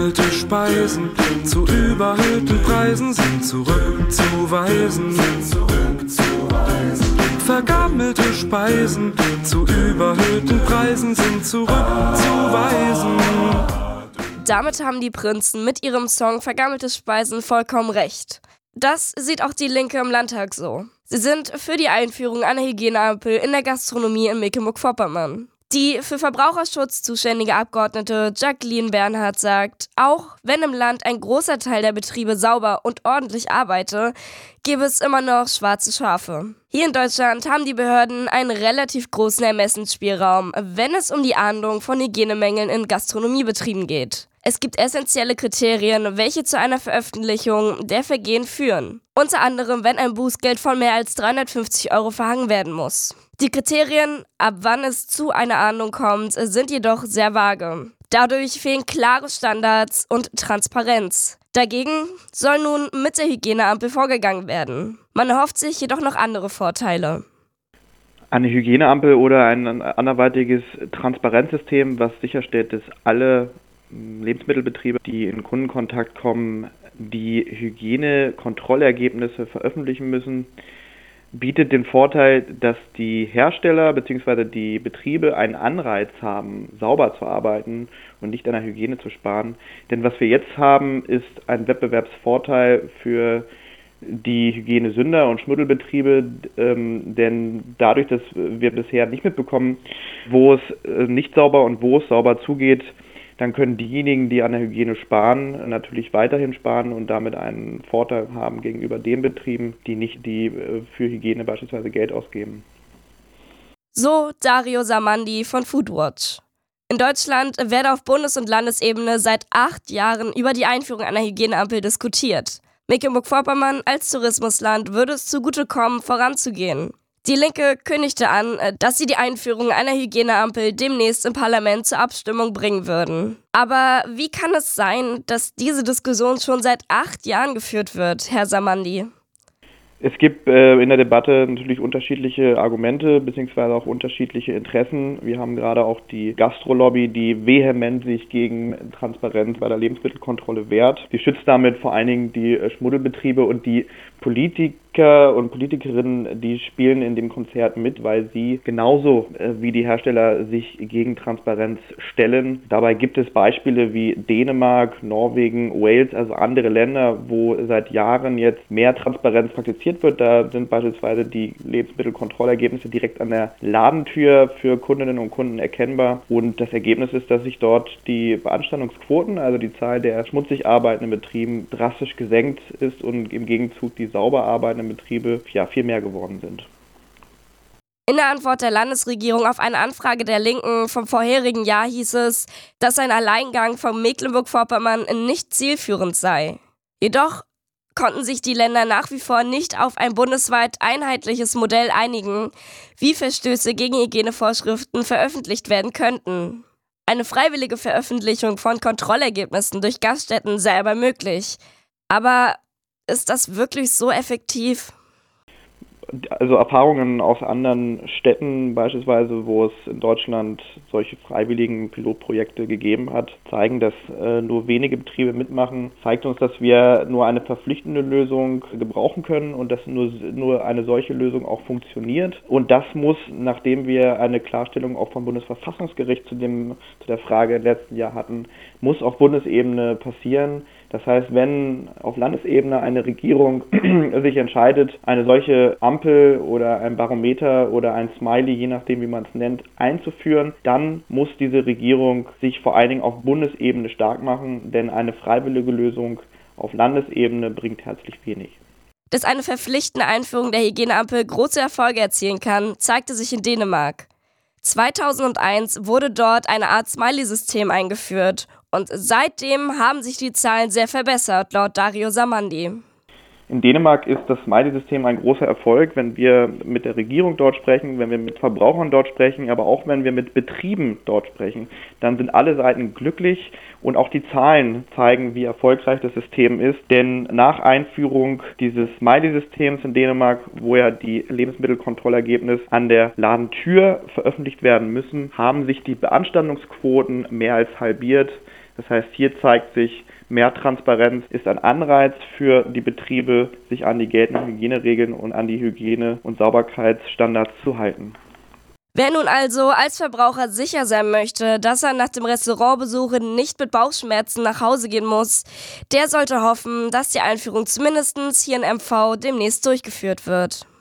Vergammelte Speisen zu überhöhten Preisen sind zurückzuweisen. Vergammelte Speisen zu überhöhten Preisen sind zurückzuweisen. Damit haben die Prinzen mit ihrem Song Vergammelte Speisen vollkommen recht. Das sieht auch die Linke im Landtag so. Sie sind für die Einführung einer Hygieneampel in der Gastronomie in Mecklenburg-Vorpommern. Die für Verbraucherschutz zuständige Abgeordnete Jacqueline Bernhard sagt, auch wenn im Land ein großer Teil der Betriebe sauber und ordentlich arbeite, gäbe es immer noch schwarze Schafe. Hier in Deutschland haben die Behörden einen relativ großen Ermessensspielraum, wenn es um die Ahndung von Hygienemängeln in Gastronomiebetrieben geht. Es gibt essentielle Kriterien, welche zu einer Veröffentlichung der Vergehen führen. Unter anderem, wenn ein Bußgeld von mehr als 350 € verhangen werden muss. Die Kriterien, ab wann es zu einer Ahndung kommt, sind jedoch sehr vage. Dadurch fehlen klare Standards und Transparenz. Dagegen soll nun mit der Hygieneampel vorgegangen werden. Man erhofft sich jedoch noch andere Vorteile. Eine Hygieneampel oder ein anderweitiges Transparenzsystem, was sicherstellt, dass alle Lebensmittelbetriebe, die in Kundenkontakt kommen, die Hygienekontrollergebnisse veröffentlichen müssen, bietet den Vorteil, dass die Hersteller bzw. die Betriebe einen Anreiz haben, sauber zu arbeiten und nicht an der Hygiene zu sparen. Denn was wir jetzt haben, ist ein Wettbewerbsvorteil für die Hygienesünder und Schmuddelbetriebe, denn dadurch, dass wir bisher nicht mitbekommen, wo es nicht sauber und wo es sauber zugeht, dann können diejenigen, die an der Hygiene sparen, natürlich weiterhin sparen und damit einen Vorteil haben gegenüber den Betrieben, die für Hygiene beispielsweise Geld ausgeben. So Dario Samandi von Foodwatch. In Deutschland werde auf Bundes- und Landesebene seit 8 Jahren über die Einführung einer Hygieneampel diskutiert. Mecklenburg-Vorpommern als Tourismusland würde es zugutekommen, voranzugehen. Die Linke kündigte an, dass sie die Einführung einer Hygieneampel demnächst im Parlament zur Abstimmung bringen würden. Aber wie kann es sein, dass diese Diskussion schon seit 8 Jahren geführt wird, Herr Samandi? Es gibt in der Debatte natürlich unterschiedliche Argumente bzw. auch unterschiedliche Interessen. Wir haben gerade auch die Gastrolobby, die vehement sich gegen Transparenz bei der Lebensmittelkontrolle wehrt. Sie schützt damit vor allen Dingen die Schmuddelbetriebe und die Politiker und Politikerinnen, die spielen in dem Konzert mit, weil sie genauso wie die Hersteller sich gegen Transparenz stellen. Dabei gibt es Beispiele wie Dänemark, Norwegen, Wales, also andere Länder, wo seit Jahren jetzt mehr Transparenz praktiziert wird. Da sind beispielsweise die Lebensmittelkontrollergebnisse direkt an der Ladentür für Kundinnen und Kunden erkennbar. Und das Ergebnis ist, dass sich dort die Beanstandungsquoten, also die Zahl der schmutzig arbeitenden Betrieben, drastisch gesenkt ist und im Gegenzug die sauber arbeitenden Betriebe viel mehr geworden sind. In der Antwort der Landesregierung auf eine Anfrage der Linken vom vorherigen Jahr hieß es, dass ein Alleingang von Mecklenburg-Vorpommern nicht zielführend sei. Jedoch konnten sich die Länder nach wie vor nicht auf ein bundesweit einheitliches Modell einigen, wie Verstöße gegen Hygienevorschriften veröffentlicht werden könnten. Eine freiwillige Veröffentlichung von Kontrollergebnissen durch Gaststätten sei aber möglich. Aber ist das wirklich so effektiv? Also Erfahrungen aus anderen Städten beispielsweise, wo es in Deutschland solche freiwilligen Pilotprojekte gegeben hat, zeigen, dass nur wenige Betriebe mitmachen. Zeigt uns, dass wir nur eine verpflichtende Lösung gebrauchen können und dass nur eine solche Lösung auch funktioniert. Und das muss, nachdem wir eine Klarstellung auch vom Bundesverfassungsgericht zu der Frage im letzten Jahr hatten, muss auf Bundesebene passieren. Das heißt, wenn auf Landesebene eine Regierung sich entscheidet, eine solche Ampel oder ein Barometer oder ein Smiley, je nachdem wie man es nennt, einzuführen, dann muss diese Regierung sich vor allen Dingen auf Bundesebene stark machen, denn eine freiwillige Lösung auf Landesebene bringt herzlich wenig. Dass eine verpflichtende Einführung der Hygieneampel große Erfolge erzielen kann, zeigte sich in Dänemark. 2001 wurde dort eine Art Smiley-System eingeführt und seitdem haben sich die Zahlen sehr verbessert, laut Dario Samandi. In Dänemark ist das Smiley-System ein großer Erfolg, wenn wir mit der Regierung dort sprechen, wenn wir mit Verbrauchern dort sprechen, aber auch wenn wir mit Betrieben dort sprechen. Dann sind alle Seiten glücklich und auch die Zahlen zeigen, wie erfolgreich das System ist. Denn nach Einführung dieses Smiley-Systems in Dänemark, wo ja die Lebensmittelkontrollergebnisse an der Ladentür veröffentlicht werden müssen, haben sich die Beanstandungsquoten mehr als halbiert. Das heißt, hier zeigt sich, mehr Transparenz ist ein Anreiz für die Betriebe, sich an die geltenden Hygieneregeln und an die Hygiene- und Sauberkeitsstandards zu halten. Wer nun also als Verbraucher sicher sein möchte, dass er nach dem Restaurantbesuch nicht mit Bauchschmerzen nach Hause gehen muss, der sollte hoffen, dass die Einführung zumindest hier in MV demnächst durchgeführt wird.